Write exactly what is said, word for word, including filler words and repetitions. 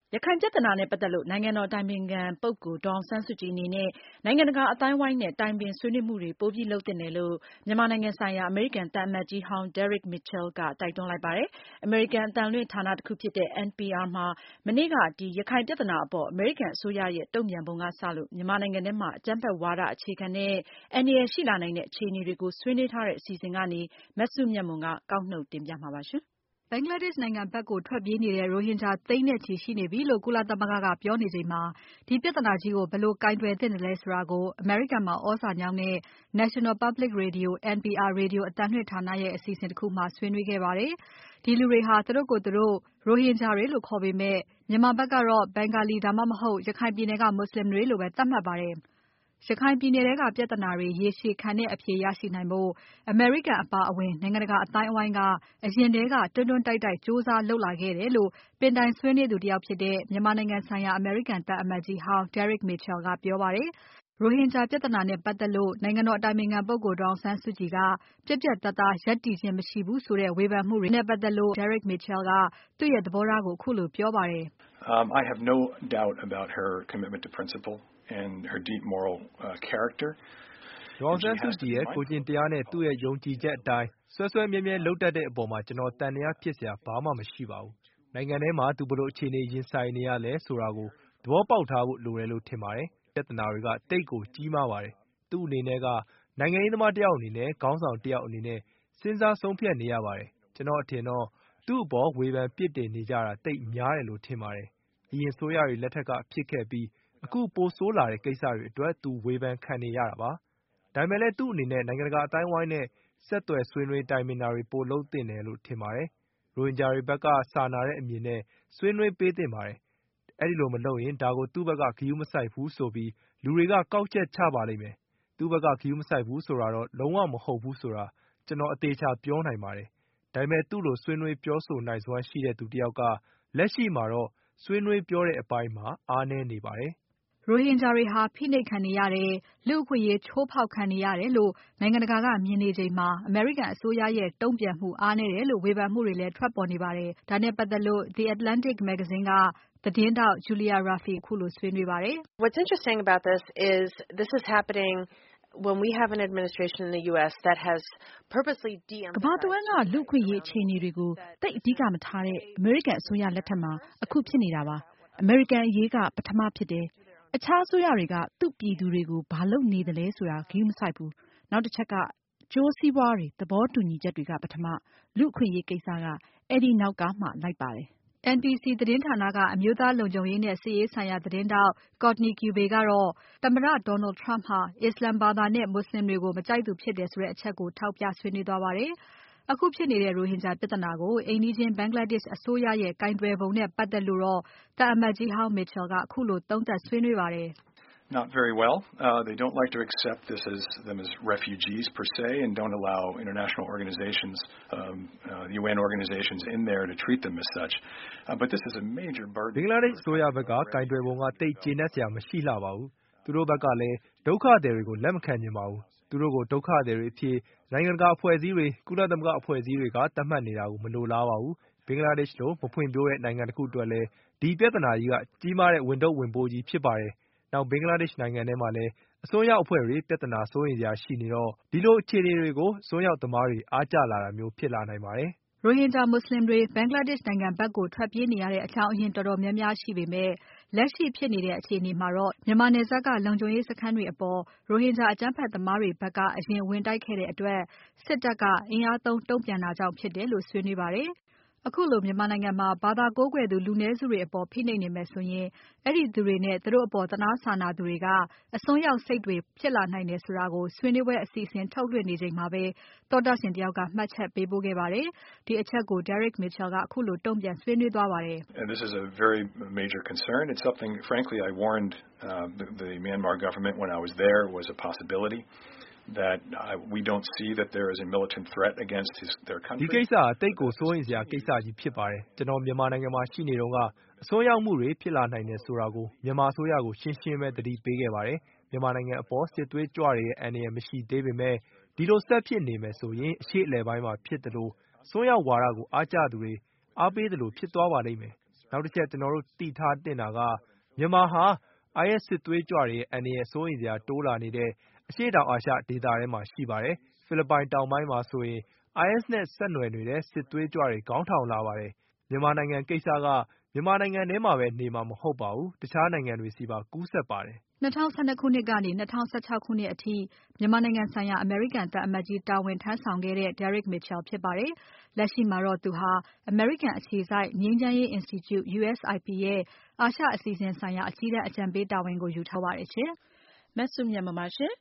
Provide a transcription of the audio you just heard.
ရခိုင်ပြဿနာနဲ့ပတ်သက်လို့နိုင်ငံတော်အတိုင်ပင်ခံပုဂ္ဂိုလ်ဒေါ်အောင်ဆန်းစုကြည်အနေနဲ့နိုင်ငံတကာအသိုင်းအဝိုင်းနဲ့တိုင်ပင်ဆွေးနွေးမှုတွေပိုပြီးလုပ်သင့်တယ်လို့မြန်မာနိုင်ငံဆိုင်ရာအမေရိကန်သံအမတ်ကြီးဟောင်း Derek Mitchell ကတိုက်တွန်းလိုက်ပါတယ်။ အမေရိကန်အသံလွှင့်ဌာနတခုဖြစ်တဲ့ N P R မှာမနေ့ကဒီရခိုင်ပြဿနာအပေါ်အမေရိကန်အစိုးရရဲ့တုံ့ပြန်ပုံကစလို့မြန်မာနိုင်ငံထဲမှာအကြမ်းဖက်ဝါဒအခြေခံတဲ့အန္တရာယ်ရှိလာနိုင်တဲ့အခြေအနေတွေကိုဆွေးနွေးထားတဲ့အစီအစဉ်ကနေမစုမြတ်မွန်ကကောက်နှုတ်တင်ပြမှာပါ။ ဘင်္ဂလားဒေ့ရှ်နိုင်ငံဘက်ကိုထွက်ပြေးနေတဲ့ရိုဟင်ဂျာသိန်းနဲ့ချီရှိနေပြီလို့ကုလသမဂ္ဂကပြောနေချိန်မှာဒီပြဿနာကြီးကိုဘယ်လိုကိုင်တွယ်သင့်တယ်လဲဆိုတာကိုအမေရိကန်မှာသြဇာညောင်းတဲ့ National Public Radio N P R ရေဒီယိုအသံလွှင့်ဌာနရဲ့အစီအစဉ်တခုမှာဆွေးနွေးခဲ့ပါတယ်။ ဒီလူတွေဟာသူတို့ကိုယ်သူတို့ရိုဟင်ဂျာတွေလို့ခေါ်ပေမဲ့မြန်မာဘက်ကတော့ Bengali ဒါမှမဟုတ်ရခိုင်ပြည်နယ်ကမွတ်ဆလင်တွေလို့ပဲသတ်မှတ်ပါတယ်။ ရခိုင်ပြည်နယ်ထဲကပြဿနာတွေရေရှည်ခံတဲ့အဖြေရရှိနိုင်ဖို့အမေရိကန်အပါအဝင်နိုင်ငံတကာအသိုင်းအဝိုင်းကအရင်ထဲကတွန်းတွန်းတိုက်တိုက်ကြိုးစားလုပ်လာခဲ့တယ်လို့ပင်တိုင်ဆွေးနွေးသူတယောက်ဖြစ်တဲ့မြန်မာနိုင်ငံဆိုင်ရာအမေရိကန်သံအမတ်ကြီးဟောင်း Derek Mitchell ကပြောပါတယ်။ ရိုဟင်ဂျာပြဿနာနဲ့ပတ်သက်လို့နိုင်ငံတော်အတိုင်ပင်ခံပုဂ္ဂိုလ်ဒေါ်အောင်ဆန်းစုကြည်ကပြတ်ပြတ်သားသားရပ်တည်ခြင်းမရှိဘူးဆိုတဲ့ဝေဖန်မှုတွေနဲ့ပတ်သက်လို့ Derek Mitchell ကသူ့ရဲ့သဘောထားကိုခုလိုပြောပါတယ်။ I have no doubt about her commitment to principle and her deep moral character. ဒေါ်အောင်ဆန်းစုကြည်ရဲ့ကိုယ်ကျင့်တရားနဲ့သူ့ရဲ့ယုံကြည်ချက်အတိုင်းစွဲစွဲမြဲမြဲလုပ်တတ်တဲ့အပေါ်မှာကျွန်တော်သံသယဖြစ်စရာဘာမှမရှိပါဘူး။နိုင်ငံထဲမှာသူဘယ်လိုအခြေအနေရင်ဆိုင်နေရလဲဆိုတာကိုသဘောပေါက်ထားဖို့လိုတယ်လို့ထင်ပါတယ်။ပြဿနာတွေကတိတ်ကိုကြီးမားပါတယ်။သူ့အနေနဲ့ကနိုင်ငံရေးသမားတယောက်အနေနဲ့ခေါင်းဆောင်တယောက်အနေနဲ့စဉ်းစားဆုံးဖြတ်နေရပါတယ်။ကျွန်တော်အထင်တော့သူ့အပေါ်ဝေဖန်ပြစ်တင်နေကြတာတိတ်များတယ်လို့ထင်ပါတယ်။အရင်ဆိုရတွေလက်ထက်ကဖြစ်ခဲ့ပြီးအခုပိုဆိုးလာတဲ့ကိစ္စတွေအတွက်သူဝေဖန်ခံနေရတာပါ။ဒါပေမဲ့လည်းသူ့အနေနဲ့နိုင်ငံတကာအတိုင်းအဝိုင်းနဲ့ဆက်သွယ်ဆွေးနွေးတိုင်ပင်တာတွေပိုလုပ်သင့်တယ်လို့ထင်ပါတယ်။ရိုဟင်ဂျာတွေဘက်ကစာနာတဲ့အမြင်နဲ့ဆွေးနွေးပေးသင့်ပါတယ်။အဲဒီလိုမလုပ်ရင်ဒါကိုသူ့ဘက်ကဂရုမစိုက်ဘူးဆိုပြီးလူတွေကကောက်ချက်ချပါလိမ့်မယ်။သူ့ဘက်ကဂရုမစိုက်ဘူးဆိုတာတော့လုံးဝမဟုတ်ဘူးဆိုတာကျွန်တော်အသေအချာပြောနိုင်ပါတယ်။ဒါပေမဲ့သူ့လိုဆွေးနွေးပြောဆိုနိုင်စွမ်းရှိတဲ့သူတယောက်ကလက်ရှိမှာတော့ဆွေးနွေးပြောတဲ့အပိုင်းမှာအားနည်းနေပါတယ်။ရိုဟင်ဂျာတွေဟာဖိနှိပ်ခံနေရတယ်။လူ့အခွင့်အရေးချိုးဖောက်ခံနေရတယ်လို့နိုင်ငံတကာကမြင်နေချိန်မှာအမေရိကန်အစိုးရရဲ့တုံ့ပြန်မှုအားနည်းတယ်လို့ဝေဖန်မှုတွေလည်းထွက်ပေါ်နေပါတယ်။ဒါနဲ့ပတ်သက်လို့ The Atlantic မဂ္ဂဇင်းကသတင်းထောက် Julia Rafi ခုလိုဆွေးနွေးပါတယ်။ What's interesting about this is this is happening when we have an administration in the U S that has purposely de-emphasized ကမ္ဘာတဝန်းကလူ့အခွင့်အရေးအခြေအနေတွေကိုသိပ်အဓိကမထားတဲ့အမေရိကန်အစိုးရလက်ထက်မှာအခုဖြစ်နေတာပါ။အမေရိကန်အရေးကပထမဖြစ်တယ်။အခြားအစိုးရတွေကသူ့ပြည်သူတွေကိုဘာလုပ်နေသလဲဆိုတာဂရုမစိုက်ဘူး။နောက်တစ်ချက်ကကြိုးစီးပွားတွေသဘောတူညီချက်တွေကပထမလူ့အခွင့်အရေးကိစ္စကအဲဒီနောက်ကမှလိုက်ပါတယ်။ N B C သတင်းဌာနကအမျိုးသားလုံခြုံရေးနဲ့စစ်ရေးဆိုင်ရာသတင်းထောက် Courtney Kube ကတော့သမ္မတ Donald Trump ဟာအစ္စလာမ်ဘာသာနဲ့မွတ်ဆလင်တွေကိုမကြိုက်သူဖြစ်တယ်ဆိုတဲ့အချက်ကိုထောက်ပြဆွေးနွေးသွားပါတယ်။အခုဖြစ်နေတဲ့ရိုဟင်ဂျာပြဿနာကိုအိမ်နီးချင်း Bangladesh အစိုးရရဲ့ကိုင်တွယ်ပုံနဲ့ပတ်သက်လို့တော့သံအမတ်ကြီးဟောင်း Mitchell ကခုလိုသုံးသပ်ဆွေးနွေးပါတယ်။ Not very well. Uh, they don't like to accept this as them as refugees per se and don't allow international organizations, um, uh, U N organizations in there to treat them as such. Uh, but this is a major burden. ဘင်္ဂလားဒေ့ရှ်အစိုးရဘက်ကကိုင်တွယ်ပုံကတိတ်ကျေနပ်စရာမရှိလှပါဘူး။သူတို့ဘက်ကလည်းဒုက္ခသည်တွေကိုလက်မခံချင်ပါဘူး။သူတို့ကိုဒုက္ခသည်တွေအဖြစ်နိုင်ငံတကာအဖွဲ့အစည်းတွေကုလသမဂ္ဂအဖွဲ့အစည်းတွေကသတ်မှတ်နေတာကိုမလိုလားပါဘူး။ဘင်္ဂလားဒေ့ရှ်လိုမဖွံ့ဖြိုးတဲ့နိုင်ငံတစ်ခုအတွက်လည်းဒီပြဿနာကြီးကကြီးမားတဲ့ဝန်ထုပ်ဝန်ပိုးကြီးဖြစ်ပါတယ်။နောက်ဘင်္ဂလားဒေ့ရှ်နိုင်ငံထဲမှာလည်းအစွန်းရောက်အဖွဲ့တွေပြဿနာစိုးရိမ်စရာရှိနေတော့ဒီလိုအခြေအနေတွေကိုအစွန်းရောက်သမားတွေအားကျလာတာမျိုးဖြစ်လာနိုင်ပါတယ်။ရိုဟင်ဂျာမွတ်ဆလင်တွေ Bangladesh နိုင်ငံဘက်ကိုထွက်ပြေးနေရတဲ့အကြောင်းအရင်းတော်တော်များများရှိပေမဲ့လက်ရှိဖြစ်နေတဲ့အခြေအနေမှာတော့မြန်မာနယ်စပ်ကလုံခြုံရေးစခန်းတွေအပေါ်ရိုဟင်ဂျာအကြမ်းဖက်သမားတွေဘက်ကအရင်ဝင်တိုက်ခဲ့တဲ့အတွက်စစ်တပ်ကအင်အားသုံးတုံ့ပြန်တာကြောင့်ဖြစ်တယ်လို့ဆွေးနွေးပါတယ်။အခုလိုမြန်မာနိုင်ငံမှာဘာသာကိုးကွယ်သူလူနည်းစုတွေအပေါ်ဖိနှိပ်နေမယ်ဆိုရင်အဲဒီသူတွေနဲ့သူတို့အပေါ်သနားစာနာသူတွေကအစွန်းရောက်စိတ်တွေဖြစ်လာနိုင်တယ်ဆိုတာကိုဆွေးနွေးပွဲအစီအစဉ်ထုတ်လွှင့်နေချိန်မှာပဲသောတရှင်တယောက်ကမှတ်ချက်ပေးပို့ခဲ့ပါတယ်။ဒီအချက်ကို Derek Mitchell ကခုလိုတုံ့ပြန်ဆွေးနွေးသွားပါတယ်။ And this is a very major concern. It's something frankly I warned uh, the, the Myanmar government when I was there was a possibility. that uh, we don't see that there is a militant threat against his, their country. ဒီကိစ္စအတိတ်ကိုစိုးရိမ်စရာကိစ္စကြီးဖြစ်ပါတယ်။ကျွန်တော်မြန်မာနိုင်ငံမှာရှိနေတော့ကအစွန်းရောက်မှုတွေဖြစ်လာနိုင်တယ်ဆိုတာကိုမြန်မာအစိုးရကိုရှင်းရှင်းပဲသတိပေးခဲ့ပါတယ်။မြန်မာနိုင်ငံအပေါ်စစ်သွေးကြွတွေရဲ့အန္တရာယ်မရှိသေးပေမဲ့ဒီလိုဆက်ဖြစ်နေမယ်ဆိုရင်အရှိအလယ်ပိုင်းမှာဖြစ်တယ်လို့စွန်းရောက်ဝါဒကိုအားကျသူတွေအားပေးတယ်လို့ဖြစ်သွားပါလိမ့်မယ်နောက်တစ်ချက်ကျွန်တော်တို့သိထားတင်တာကမြန်မာဟာ I S စစ်သွေးကြွတွေအန္တရာယ်စိုးရိမ်စရာတိုးလာနေတဲ့အရှေ့တောင်အာရှဒေသထဲမှာရှိပါတယ်။ဖိလစ်ပိုင်တောင်ပိုင်းမှာဆိုရင် I S နဲ့ဆက်နွယ်နေတဲ့စစ်သွေးကြွတွေခေါင်းထောင်လာပါတယ်။မြန်မာနိုင်ငံကိစ္စကမြန်မာနိုင်ငံထဲမှာပဲနေမှာမဟုတ်ပါဘူး။တခြားနိုင်ငံတွေဆီပါကူးစက်ပါတယ်။၂၀၁၂ ခုနှစ်ကနေ ၂၀၁၆ ခုနှစ်အထိမြန်မာနိုင်ငံဆိုင်ရာအမေရိကန်သံအမတ်ကြီးတာဝန်ထမ်းဆောင်ခဲ့တဲ့ Derek Mitchell ဖြစ်ပါတယ်။ လက်ရှိမှာတော့သူဟာအမေရိကန်အခြေစိုက်ငြိမ်းချမ်းရေး Institute U S I P ရဲ့အာရှအစီအစဉ်ဆိုင်ရာအကြီးတန်းအကြံပေးတာဝန်ကိုယူထားပါတယ်ရှင်။ မစုမြတ်မပါရှင်